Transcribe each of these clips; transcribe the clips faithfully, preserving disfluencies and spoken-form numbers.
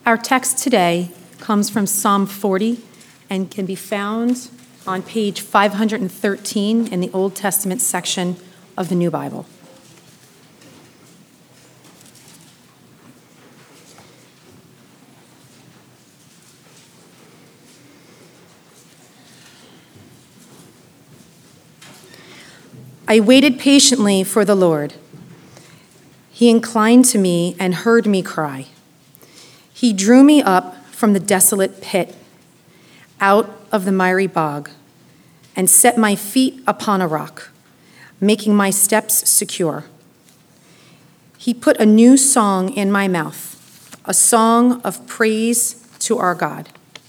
Our text today comes from Psalm forty and can be found on page five hundred thirteen in the Old Testament section of the New Bible. I waited patiently for the Lord. He inclined to me and heard me cry. He drew me up from the desolate pit, out of the miry bog, and set my feet upon a rock, making my steps secure. He put a new song in my mouth, a song of praise to our God.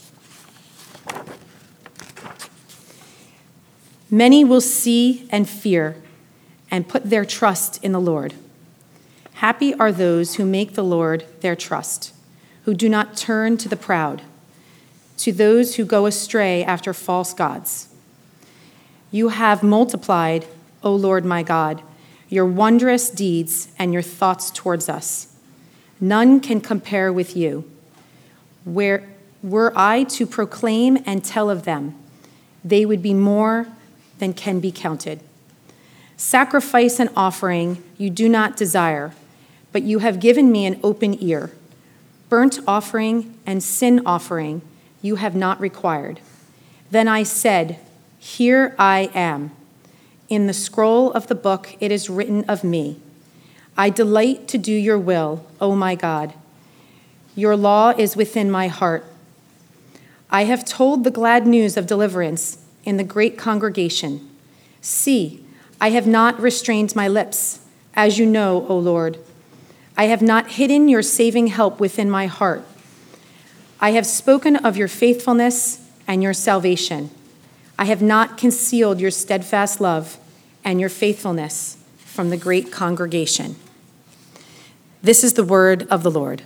Many will see and fear and put their trust in the Lord. Happy are those who make the Lord their trust, who do not turn to the proud, to those who go astray after false gods. You have multiplied, O Lord my God, your wondrous deeds and your thoughts towards us. None can compare with you. Where, were I to proclaim and tell of them, they would be more than can be counted. Sacrifice and offering you do not desire, but you have given me an open ear. Burnt offering and sin offering you have not required. Then I said, here I am. In the scroll of the book it is written of me. I delight to do your will, O my God. Your law is within my heart. I have told the glad news of deliverance in the great congregation. See, I have not restrained my lips, as you know, O Lord. I have not hidden your saving help within my heart. I have spoken of your faithfulness and your salvation. I have not concealed your steadfast love and your faithfulness from the great congregation. This is the word of the Lord.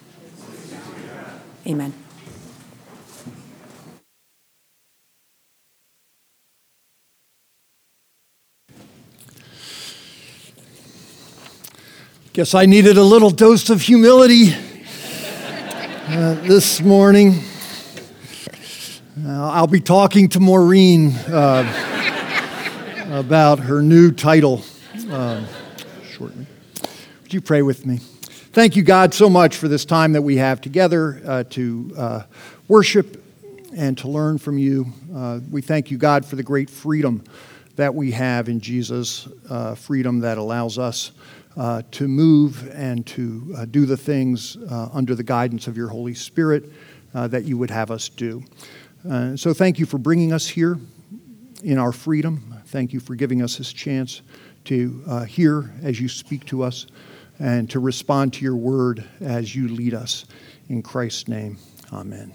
Amen. Guess I needed a little dose of humility uh, this morning. Uh, I'll be talking to Maureen uh, about her new title uh, shortly. Would you pray with me? Thank you, God, so much for this time that we have together uh, to uh, worship and to learn from you. Uh, we thank you, God, for the great freedom that we have in Jesus, uh, freedom that allows us Uh, to move and to uh, do the things uh, under the guidance of your Holy Spirit uh, that you would have us do. Uh, so thank you for bringing us here in our freedom. Thank you for giving us this chance to uh, hear as you speak to us and to respond to your word as you lead us. In Christ's name, amen.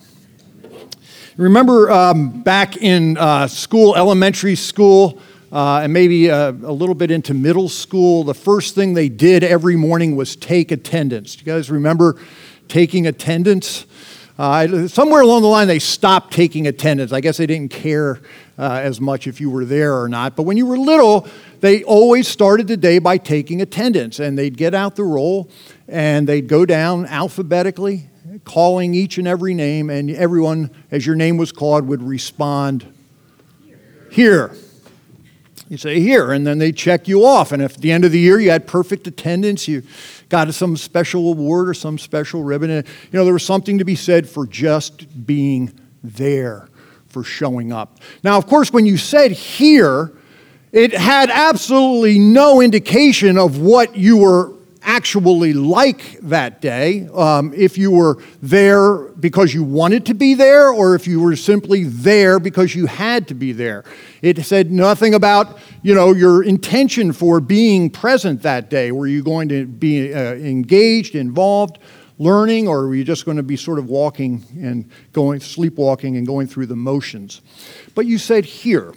Remember um, back in uh, school, elementary school, Uh, and maybe uh, a little bit into middle school, the first thing they did every morning was take attendance. Do you guys remember taking attendance? Uh, somewhere along the line, they stopped taking attendance. I guess they didn't care uh, as much if you were there or not. But when you were little, they always started the day by taking attendance. And they'd get out the roll, and they'd go down alphabetically, calling each and every name. And everyone, as your name was called, would respond, here. You say, here, and then they check you off. And if at the end of the year you had perfect attendance, you got some special award or some special ribbon. And, you know, there was something to be said for just being there, for showing up. Now, of course, when you said here, it had absolutely no indication of what you were actually like that day, um, if you were there because you wanted to be there or if you were simply there because you had to be there. It said nothing about, you know, your intention for being present that day. Were you going to be uh, engaged, involved, learning, or were you just going to be sort of walking and going, sleepwalking and going through the motions? But you said here.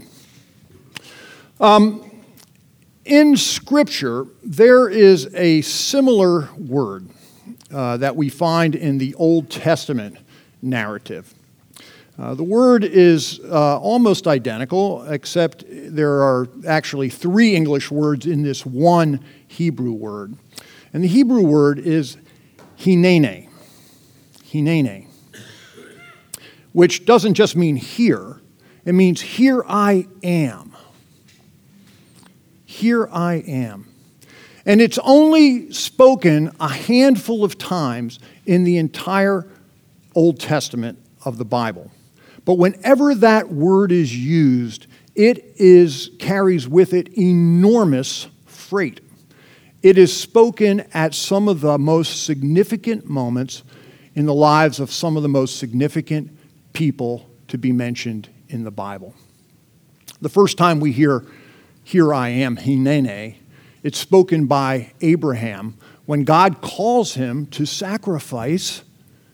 Um, In Scripture, there is a similar word uh, that we find in the Old Testament narrative. Uh, the word is uh, almost identical, except there are actually three English words in this one Hebrew word. And the Hebrew word is hinene. hinene, which doesn't just mean here. It means here I am. Here I am. And it's only spoken a handful of times in the entire Old Testament of the Bible. But whenever that word is used, it is carries with it enormous freight. It is spoken at some of the most significant moments in the lives of some of the most significant people to be mentioned in the Bible. The first time we hear, here I am, hinene, it's spoken by Abraham when God calls him to sacrifice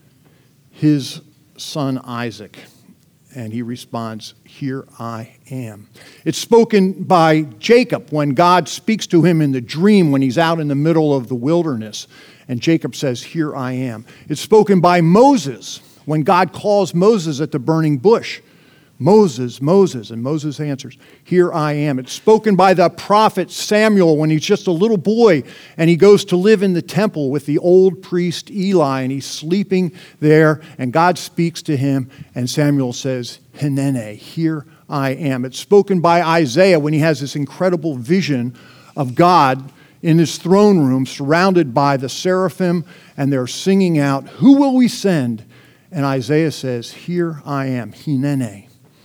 his son Isaac. And he responds, here I am. It's spoken by Jacob when God speaks to him in the dream when he's out in the middle of the wilderness. And Jacob says, here I am. It's spoken by Moses when God calls Moses at the burning bush. Moses, Moses, and Moses answers, here I am. It's spoken by the prophet Samuel when he's just a little boy and he goes to live in the temple with the old priest Eli and he's sleeping there and God speaks to him and Samuel says, hinene, here I am. It's spoken by Isaiah when he has this incredible vision of God in his throne room surrounded by the seraphim and they're singing out, who will we send? And Isaiah says, here I am, hinene.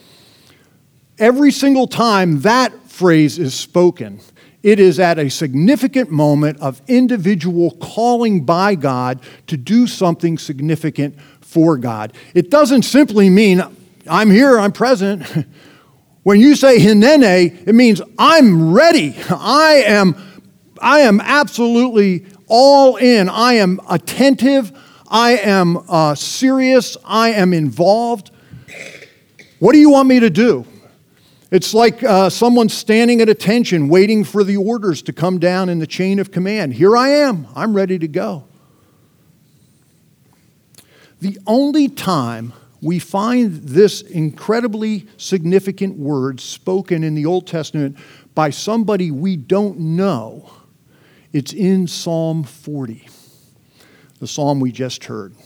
Every single time that phrase is spoken, it is at a significant moment of individual calling by God to do something significant for God. It doesn't simply mean, I'm here, I'm present. When you say hinene, it means I'm ready. I am, I am absolutely all in. I am attentive. I am uh, serious. I am involved. What do you want me to do? It's like uh, someone standing at attention, waiting for the orders to come down in the chain of command. Here I am. I'm ready to go. The only time we find this incredibly significant word spoken in the Old Testament by somebody we don't know, it's in Psalm forty, the psalm we just heard.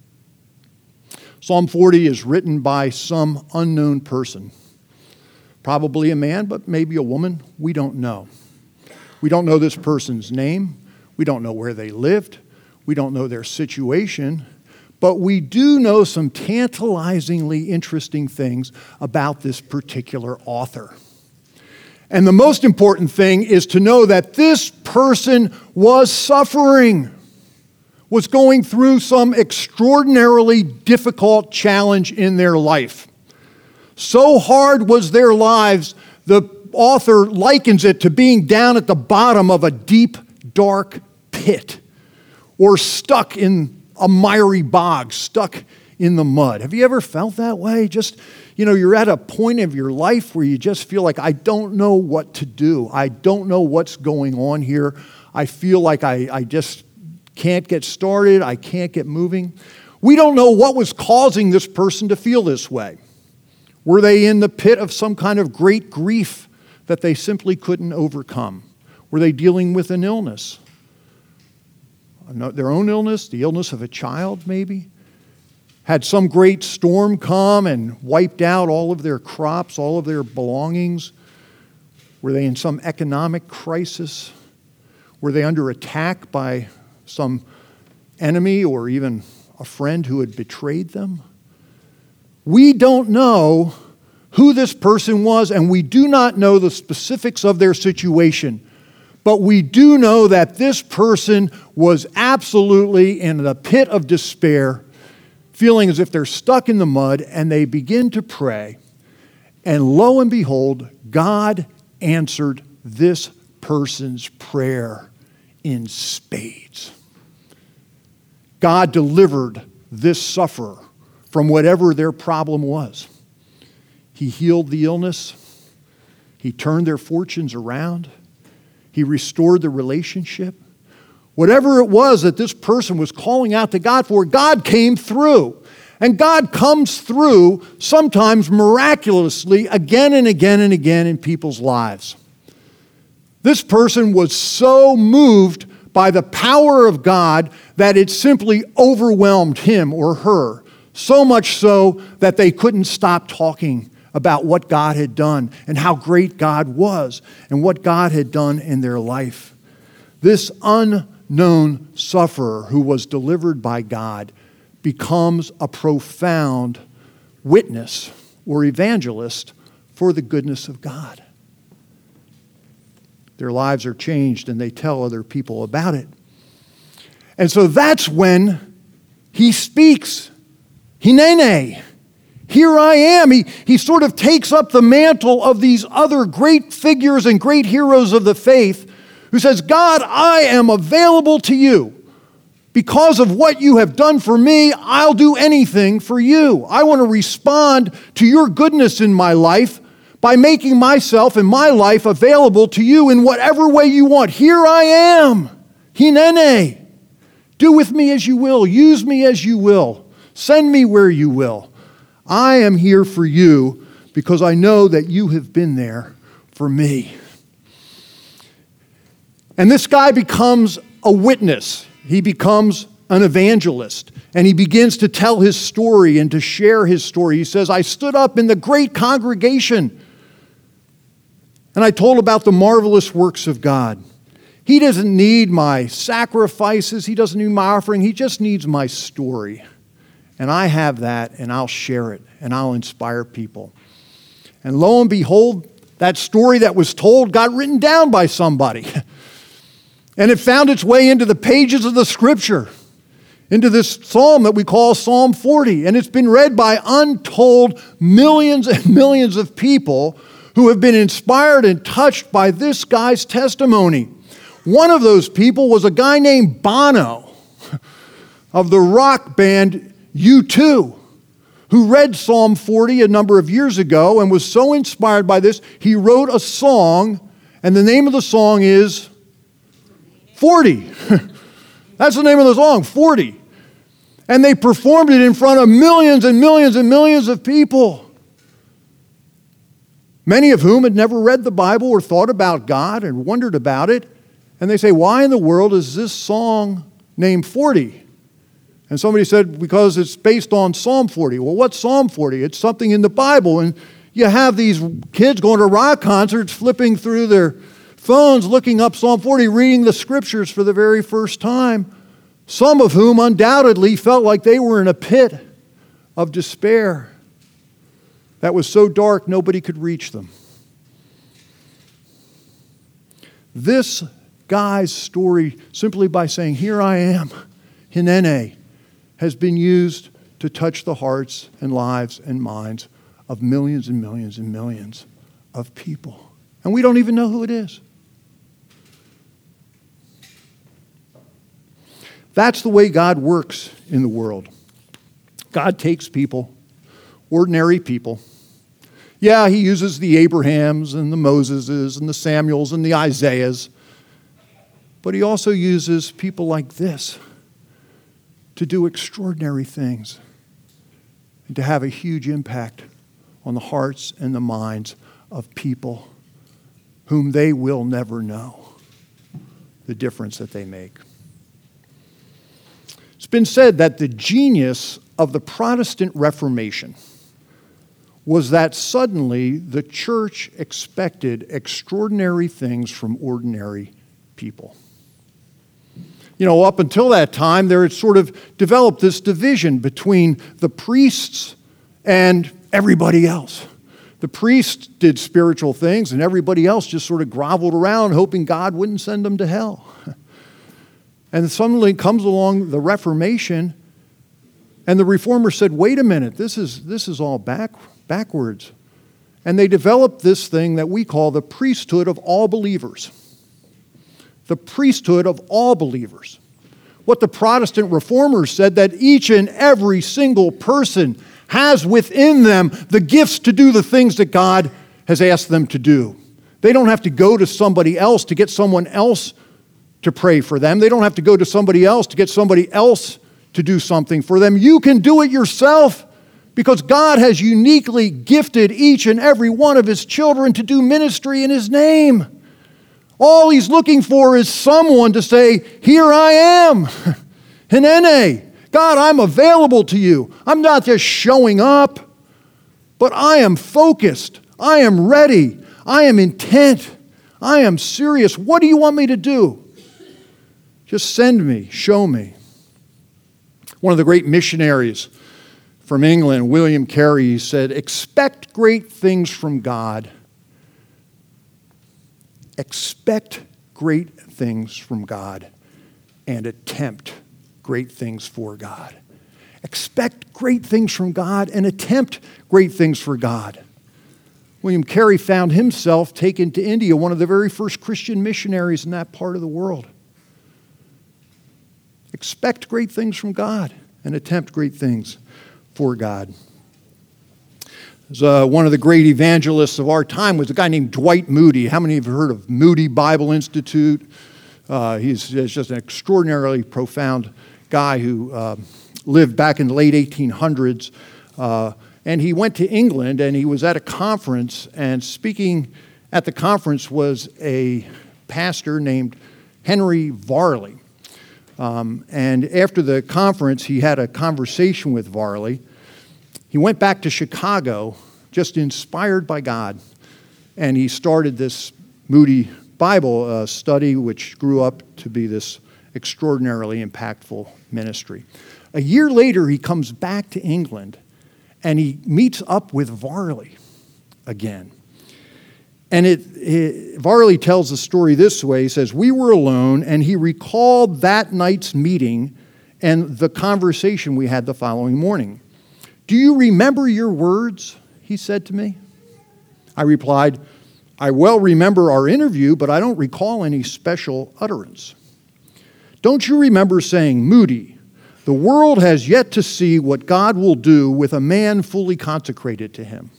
Psalm forty is written by some unknown person. Probably a man, but maybe a woman. We don't know. We don't know this person's name. We don't know where they lived. We don't know their situation. But we do know some tantalizingly interesting things about this particular author. And the most important thing is to know that this person was suffering, was going through some extraordinarily difficult challenge in their life. So hard was their lives, the author likens it to being down at the bottom of a deep, dark pit or stuck in a miry bog, stuck in the mud. Have you ever felt that way? Just, you know, you're at a point of your life where you just feel like, I don't know what to do. I don't know what's going on here. I feel like I, I just can't get started. I can't get moving. We don't know what was causing this person to feel this way. Were they in the pit of some kind of great grief that they simply couldn't overcome? Were they dealing with an illness? Their own illness, the illness of a child maybe? Had some great storm come and wiped out all of their crops, all of their belongings? Were they in some economic crisis? Were they under attack by some enemy or even a friend who had betrayed them? We don't know who this person was, and we do not know the specifics of their situation. But we do know that this person was absolutely in the pit of despair, feeling as if they're stuck in the mud, and they begin to pray. And lo and behold, God answered this person's prayer in spades. God delivered this sufferer from whatever their problem was. He healed the illness. He turned their fortunes around. He restored the relationship. Whatever it was that this person was calling out to God for, God came through. And God comes through sometimes miraculously again and again and again in people's lives. This person was so moved by the power of God that it simply overwhelmed him or her, so much so that they couldn't stop talking about what God had done and how great God was and what God had done in their life. This unknown sufferer who was delivered by God becomes a profound witness or evangelist for the goodness of God. Their lives are changed and they tell other people about it. And so that's when he speaks. Hinene, here I am. He, he sort of takes up the mantle of these other great figures and great heroes of the faith who says, God, I am available to you. Because of what you have done for me, I'll do anything for you. I want to respond to your goodness in my life by making myself and my life available to you in whatever way you want. Here I am. Hinene. Do with me as you will. Use me as you will. Send me where you will. I am here for you because I know that you have been there for me. And this guy becomes a witness. He becomes an evangelist. And he begins to tell his story and to share his story. He says, I stood up in the great congregation and I told about the marvelous works of God. He doesn't need my sacrifices. He doesn't need my offering. He just needs my story. And I have that, and I'll share it, and I'll inspire people. And lo and behold, that story that was told got written down by somebody. And it found its way into the pages of the Scripture, into this psalm that we call Psalm forty. And it's been read by untold millions and millions of people who have been inspired and touched by this guy's testimony. One of those people was a guy named Bono of the rock band U two, who read Psalm forty a number of years ago and was so inspired by this, he wrote a song, and the name of the song is forty. That's the name of the song, forty. And they performed it in front of millions and millions and millions of people, many of whom had never read the Bible or thought about God and wondered about it. And they say, why in the world is this song named forty? And somebody said, because it's based on Psalm forty. Well, what's Psalm forty? It's something in the Bible. And you have these kids going to rock concerts, flipping through their phones, looking up Psalm forty, reading the Scriptures for the very first time, some of whom undoubtedly felt like they were in a pit of despair that was so dark nobody could reach them. This guy's story, simply by saying, here I am, Hinene, has been used to touch the hearts and lives and minds of millions and millions and millions of people. And we don't even know who it is. That's the way God works in the world. God takes people, ordinary people. Yeah, he uses the Abrahams and the Moseses and the Samuels and the Isaiahs. But he also uses people like this to do extraordinary things and to have a huge impact on the hearts and the minds of people whom they will never know the difference that they make. It's been said that the genius of the Protestant Reformation was that suddenly the church expected extraordinary things from ordinary people. You know, up until that time, there had sort of developed this division between the priests and everybody else. The priests did spiritual things, and everybody else just sort of groveled around, hoping God wouldn't send them to hell. And suddenly comes along the Reformation, and the Reformers said, wait a minute, this is, this is all back, backwards. And they developed this thing that we call the priesthood of all believers. The priesthood of all believers. What the Protestant Reformers said, that each and every single person has within them the gifts to do the things that God has asked them to do. They don't have to go to somebody else to get someone else to pray for them. They don't have to go to somebody else to get somebody else to do something for them. You can do it yourself because God has uniquely gifted each and every one of his children to do ministry in his name. All he's looking for is someone to say, here I am. Hinene, God, I'm available to you. I'm not just showing up, but I am focused. I am ready. I am intent. I am serious. What do you want me to do? Just send me. Show me. One of the great missionaries from England, William Carey, said, expect great things from God. Expect great things from God and attempt great things for God. Expect great things from God and attempt great things for God. William Carey found himself taken to India, one of the very first Christian missionaries in that part of the world. Expect great things from God and attempt great things for God. Uh, one of the great evangelists of our time was a guy named Dwight Moody. How many of you have heard of Moody Bible Institute? Uh, he's, he's just an extraordinarily profound guy who uh, lived back in the late eighteen hundreds. Uh, and he went to England and he was at a conference, and speaking at the conference was a pastor named Henry Varley. Um, and after the conference, he had a conversation with Varley. He went back to Chicago, just inspired by God, and he started this Moody Bible uh, study, which grew up to be this extraordinarily impactful ministry. A year later, he comes back to England, and he meets up with Varley again. And it, it, Varley tells the story this way. He says, we were alone, and he recalled that night's meeting and the conversation we had the following morning. Do you remember your words? He said to me. I replied, I well remember our interview, but I don't recall any special utterance. Don't you remember saying, Moody, the world has yet to see what God will do with a man fully consecrated to him?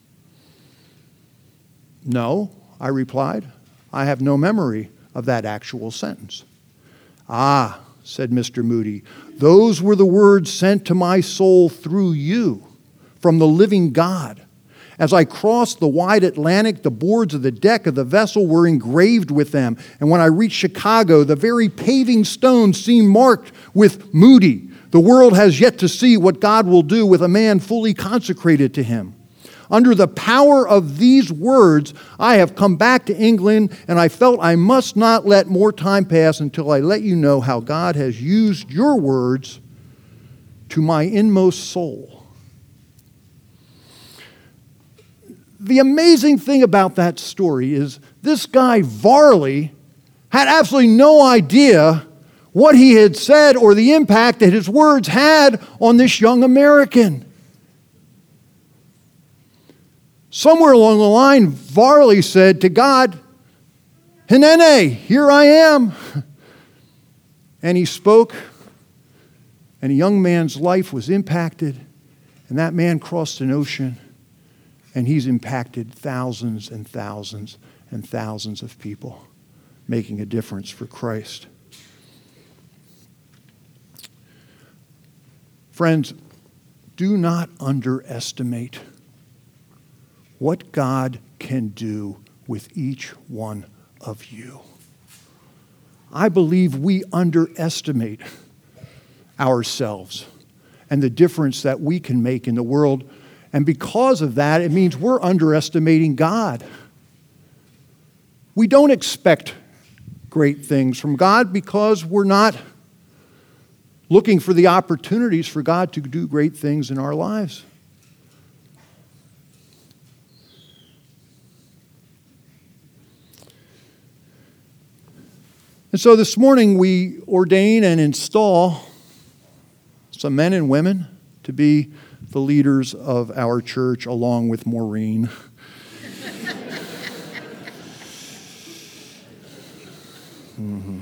No, I replied. I have no memory of that actual sentence. Ah, said Mister Moody, those were the words sent to my soul through you from the living God. As I crossed the wide Atlantic, the boards of the deck of the vessel were engraved with them. And when I reached Chicago, the very paving stones seemed marked with Moody. The world has yet to see what God will do with a man fully consecrated to him. Under the power of these words, I have come back to England, and I felt I must not let more time pass until I let you know how God has used your words to my inmost soul. The amazing thing about that story is this guy, Varley, had absolutely no idea what he had said or the impact that his words had on this young American. Somewhere along the line, Varley said to God, Hinene, here I am. And he spoke, and a young man's life was impacted, and that man crossed an ocean, and he's impacted thousands and thousands and thousands of people, making a difference for Christ. Friends, do not underestimate what God can do with each one of you. I believe we underestimate ourselves and the difference that we can make in the world. And because of that, it means we're underestimating God. We don't expect great things from God because we're not looking for the opportunities for God to do great things in our lives. And so this morning we ordain and install some men and women to be the leaders of our church along with Maureen. mm-hmm.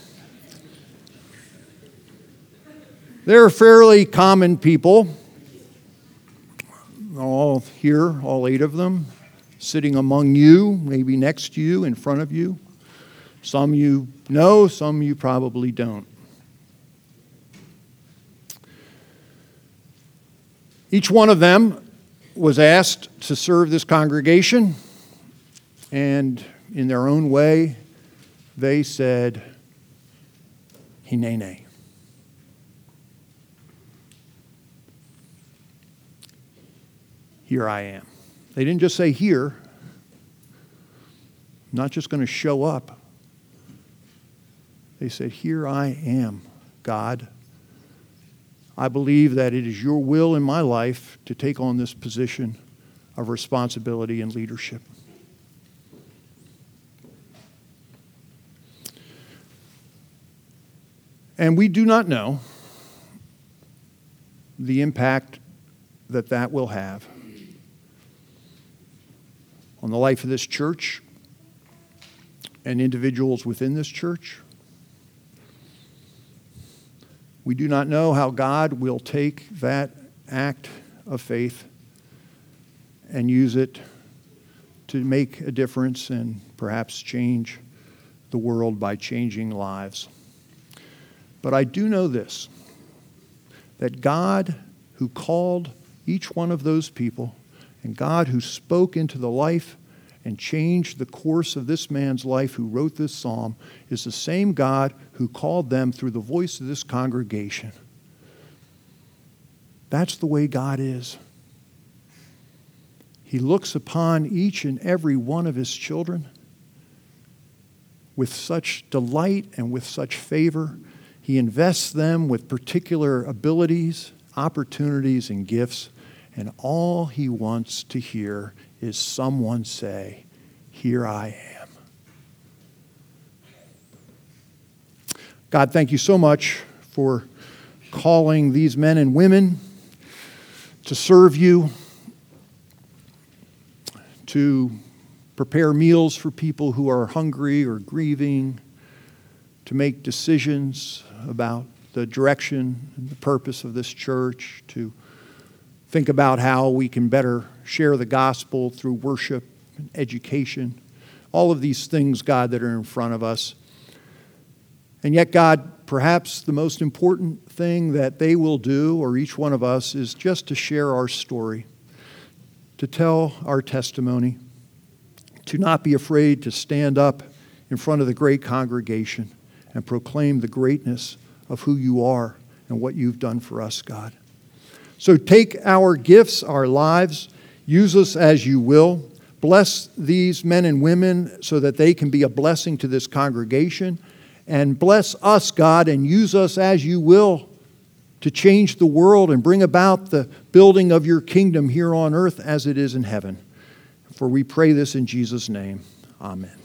They're fairly common people, all here, all eight of them, sitting among you, maybe next to you, in front of you. Some you know, some you probably don't. Each one of them was asked to serve this congregation, and in their own way, they said, Hinene. Here I am. They didn't just say here. I'm not just going to show up. They said, here I am, God. I believe that it is your will in my life to take on this position of responsibility and leadership. And we do not know the impact that that will have on the life of this church and individuals within this church. We do not know how God will take that act of faith and use it to make a difference and perhaps change the world by changing lives. But I do know this, that God who called each one of those people and God who spoke into the life and changed the course of this man's life who wrote this psalm is the same God who called them through the voice of this congregation. That's the way God is. He looks upon each and every one of his children with such delight and with such favor. He invests them with particular abilities, opportunities, and gifts. And all he wants to hear is someone say, here I am. God, thank you so much for calling these men and women to serve you, to prepare meals for people who are hungry or grieving, to make decisions about the direction and the purpose of this church, to think about how we can better share the gospel through worship and education. All of these things, God, that are in front of us. And yet, God, perhaps the most important thing that they will do, or each one of us, is just to share our story, to tell our testimony, to not be afraid to stand up in front of the great congregation and proclaim the greatness of who you are and what you've done for us, God. So take our gifts, our lives, use us as you will. Bless these men and women so that they can be a blessing to this congregation. And bless us, God, and use us as you will to change the world and bring about the building of your kingdom here on earth as it is in heaven. For we pray this in Jesus' name. Amen.